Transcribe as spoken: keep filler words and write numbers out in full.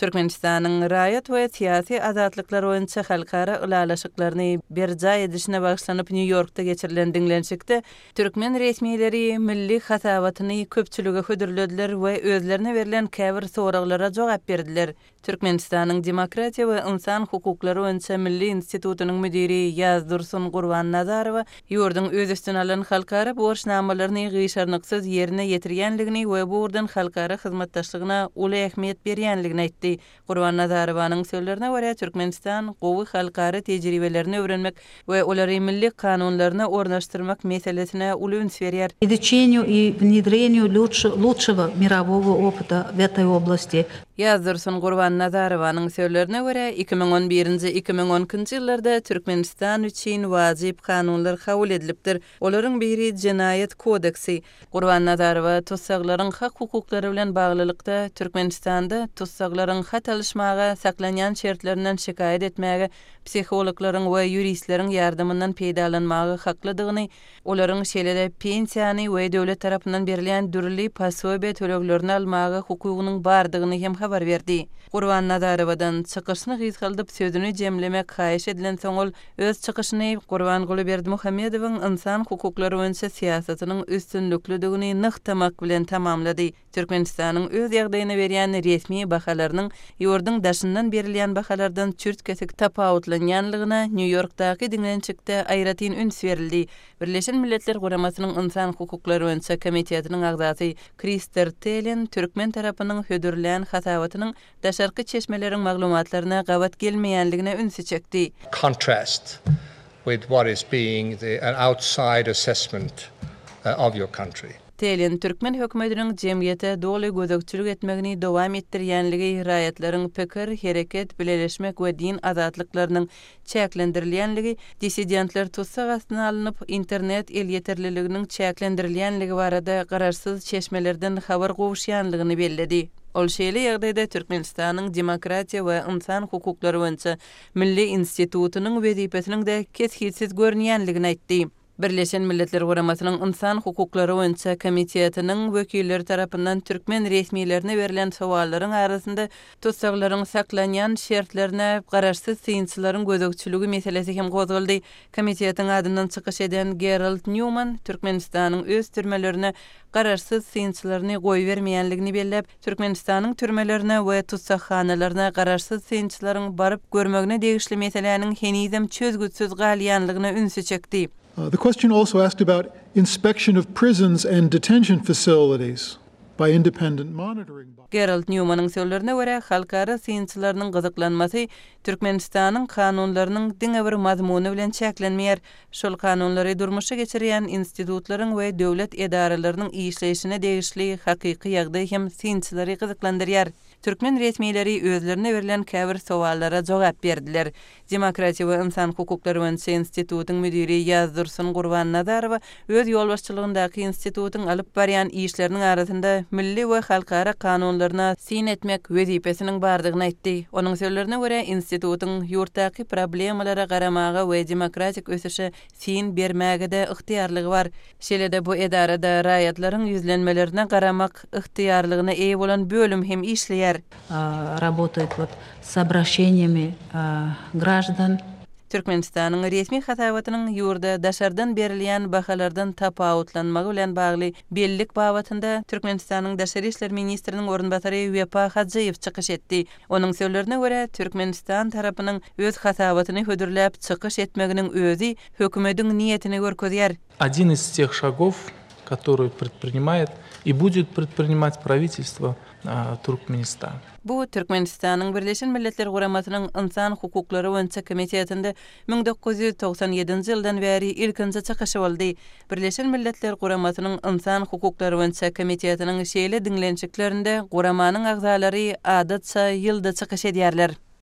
Türkmenistan'ın raýat we siyasi azatlyklary boýunça halkara ulalaşyklaryny berja edişine bagşlanyp New York'ta geçirilen diňlenşikde türkmen resmiýetleri milli hasabatyny köpçülüge hödürlediler we özlerine verilen käbir soraglara jogap berdiler. Türkmenistan'ın Demokratiya we İnsan Hukuklary boýunça Milli Institutunyň müdiri Ýaz Dursun Gurban Nazarowa ýurdun öz üstüne alan halkara borçnamalaryny gyşarnyksyz ýerine ýetirýänligini we bu ýurdun halkara hyzmatdaşlygyna uly ähmiýet berýänligini aýtdy. Gurban Nazarowanyň sözlerine görä Türkmenistan gowy halkara tejribelerini öwrenmek we olary milli kanunlaryna ornaşdyrmak meselesine uly üns berýär. Изучению и внедрению лучшего мирового опыта в этой области. Ýaz Dursun Gurban Nazarowanyň sözlerine görä iki mиң он birinji - iki mиң onunçy ýyllarda Türkmenistan üçin wajyp kanunlar kabul edilipdir. Olaryň biri Jenaýat kodeksi. Gurban Nazarowa tutsaglaryň hak hukuklary bilen baglylykda Türkmenistanda tutsaglaryň hat alışmaga, saklanýan şertlerinden şikayet etmäge, psihologlaryň we ýuristleriň ýardymyndan peýdalanmagy haklydygyny, olaryň şeýle pensiýany we döwlet tarapyndan berilen dürli pasobe töleglerini almagy hukugynyň bardygyny hem habar berdi. Gurban Nazarowadan çykyşyny gyzgaldyp sözüni jemlemek haýyş edilen soňul öz çykyşyny Gurban Gulyberdi Muhammedowyň insan hukuklary boýunça siýasatynyň üstünlüklidigini nyktamak bilen tamamlady. Türkmenistanyň öz ýagdaýyna berýän resmi bahalarynyň ýurdun daşyndan berilýän bahalardan çürt kesik tapawutlanýanlygyna New Yorkdaky diňlenşikde aýratyn üns berildi. Birleşen Milletler Guramasynyň insan hukuklary boýunça komitetynyň agzasy Krister Telen türkmen tarapynyň hödürlen hasabatynyň daşarky çeşmeleriň maglumatlaryna gawat gelmeýänligine üns çekdi. Contrast with what is being the, an outside assessment uh, of your country. Telen Türkmen hökümetiniň jemgyýete doly gözegçilik etmegini dowam etdirýänligi, raýatlaryň pikir, hereket, bileleşmek we din azatlyklarynyň çäklendirilýänligi, dissidentler tutsak astyna alynıp internet el ýeterliliginiň çäklendirilýänligi barada gararsyz çeşmelerden habar gowuşýanlygyny belledi. Ol şeýle ýagdaýda Türkmenistanyň Demokratiya we İnsan Hukuklary boýunça Milli Institutunyň wezipesiniň de keshitsiz görünýänligini aýtdy. Birleşen Milletler Guramasynyň insan hukuklary boýunça komitetining wekilleri tarapyndan türkmen resmiýetlerine berilen sowallaryň arasynda tutsaglaryň saklanýan şertlerine gararsyz synçylaryň gözegçiligi meselesi hem gozuldy. Komitetiň adyndan çykyş eden Gerald Newman Türkmenistanyň öz türmelerine gararsyz synçylaryny goý bermeýänligini belläp, Türkmenistanyň türmelerine we tutsakhanalaryna gararsyz synçylaryň baryp görmegine degişli meseleniň henizem çözgüçsiz galýanlygyna ünsü çekdi. Uh, the question also asked about inspection of prisons and detention facilities by independent monitoring bodies. Gerald Newman'ın sözlerine görä halkara synçylarynyň gyzyklanmasy Türkmenistanyň kanunlarynyň diňe bir mazmuny bilen çäklenmeýär. Şol kanunlary durmuşa geçirýän institutlaryň we döwlet edaralarynyň işleyişine degişli hakyky ýagdaý hem synçylary gyzyklandyrýar. Türkmen resmiýetleri özlerine verilen käbir sowallara jogap berdiler. Demokratiya we İnsan Hukuklary boýunça institutyň müdiri Ýaz Dursun Gurban Nazarowa öz ýolbaşçylygyndaky institutyň alyp barýan işleriniň arasynda milli we halkara kanunlaryna syn etmek wezipesiniň bardygyny aýtdy. Onuň sözlerine görä institutyň ýurtdaky problemalara garamaga we demokratik ösüşe syn bermäge de ıhtiýarlygy bar. Şeýle-de bu edarada raýatlaryň ýüzlenmelerine garamak ıhtiýarlygyna eýe bolan bölüm hem işleýär. Работает вот с обращениями граждан. Türkmenistanyň resmi hasabatynyň ýurda daşardan berilýän bahalardan tapawutlanmagy bilen bagly bellik babatynda Türkmenistanyň Daşary işler ministriniň orunbasary Wepa Hadjiýew çykyş etdi. Onuň sözlerine görä Türkmenistan tarapynyň öz hasabatyny hödürläp çykyş etmeginiň özü hökümetiň niýetini görkezýär. Один из тех шагов, который предпринимает и будет предпринимать правительство Türkmenistan. Bu Türkmenistanyň Birleşen Milletler Guramasynyň insan hukuklary boýunça komitetinde mиң dokuz ýüz toksan ýedinji ýyldan bäri ilkinji çykyşy boldy. Birleşen Milletler Guramasynyň insan hukuklary boýunça komitetiniň şeýle diňlenşiklerinde guramanyň agzalary adatça ýylda çykyş edýärler.